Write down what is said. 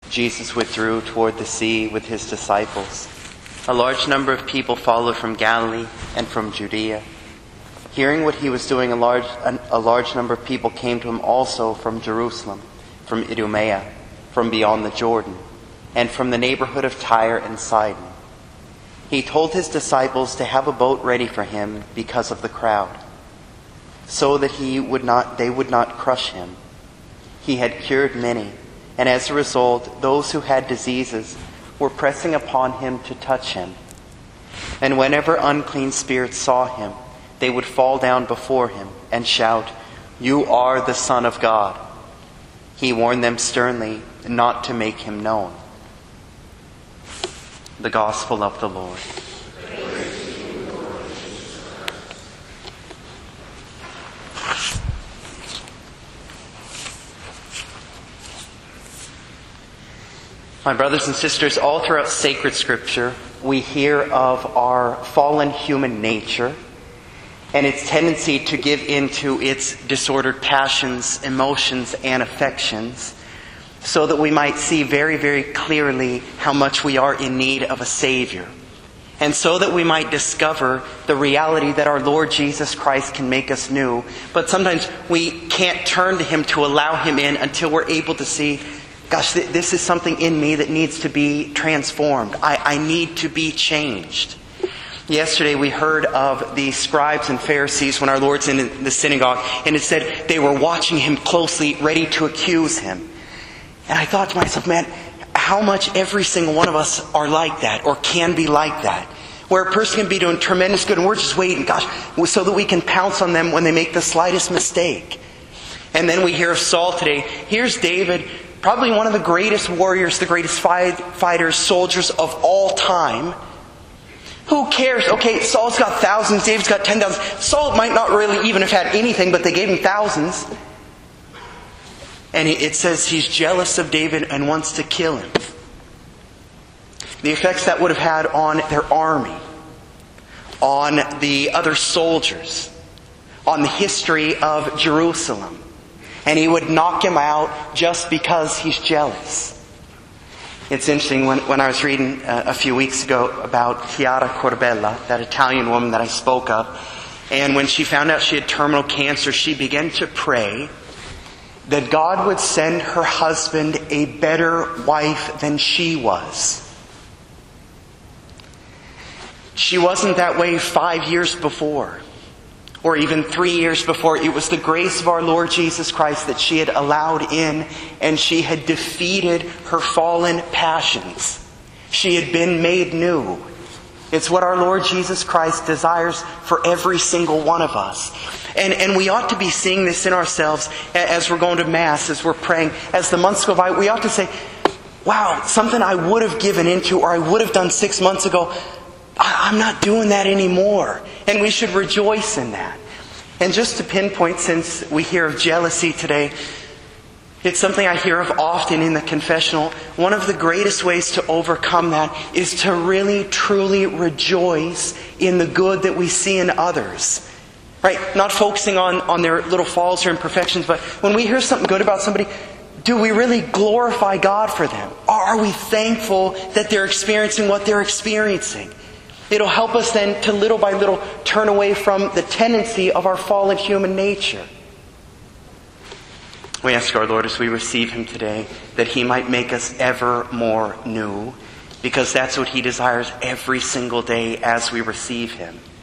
Jesus withdrew toward the sea with his disciples. A large number of people followed from Galilee and from Judea. Hearing what he was doing, a large number of people came to him also from Jerusalem, from Idumea, from beyond the Jordan, and from the neighborhood of Tyre and Sidon. He told his disciples to have a boat ready for him because of the crowd, so that they would not crush him. He had cured many, and as a result, those who had diseases were pressing upon him to touch him. And whenever unclean spirits saw him, they would fall down before him and shout, "You are the Son of God." He warned them sternly not to make him known. The Gospel of the Lord. My brothers and sisters, all throughout sacred Scripture, we hear of our fallen human nature and its tendency to give in to its disordered passions, emotions, and affections, so that we might see very, very clearly how much we are in need of a Savior. And so that we might discover the reality that our Lord Jesus Christ can make us new. But sometimes we can't turn to Him to allow Him in until we're able to see, gosh, this is something in me that needs to be transformed. I need to be changed. Yesterday we heard of the scribes and Pharisees when our Lord's in the synagogue, and it said they were watching Him closely, ready to accuse Him. And I thought to myself, man, how much every single one of us are like that, or can be like that. Where a person can be doing tremendous good, and we're just waiting, gosh, so that we can pounce on them when they make the slightest mistake. And then we hear of Saul today. Here's David, probably one of the greatest warriors, the greatest fighters, soldiers of all time. Who cares? Okay, Saul's got thousands, David's got 10,000. Saul might not really even have had anything, but they gave him thousands. And it says he's jealous of David and wants to kill him. The effects that would have had on their army, on the other soldiers, on the history of Jerusalem. And he would knock him out just because he's jealous. It's interesting, when I was reading a few weeks ago about Chiara Corbella, that Italian woman that I spoke of, and when she found out she had terminal cancer, she began to pray that God would send her husband a better wife than she was. She wasn't that way 5 years before, or even 3 years before. It was the grace of our Lord Jesus Christ that she had allowed in, and she had defeated her fallen passions. She had been made new. It's what our Lord Jesus Christ desires for every single one of us. And we ought to be seeing this in ourselves as we're going to Mass, as we're praying. As the months go by, we ought to say, wow, something I would have given into or I would have done 6 months ago, I'm not doing that anymore. And we should rejoice in that. And just to pinpoint, since we hear of jealousy today, it's something I hear of often in the confessional. One of the greatest ways to overcome that is to really, truly rejoice in the good that we see in others. Right? Not focusing on their little faults or imperfections, but when we hear something good about somebody, do we really glorify God for them? Are we thankful that they're experiencing what they're experiencing? It'll help us then to little by little turn away from the tendency of our fallen human nature. We ask our Lord as we receive Him today that He might make us ever more new, because that's what He desires every single day as we receive Him.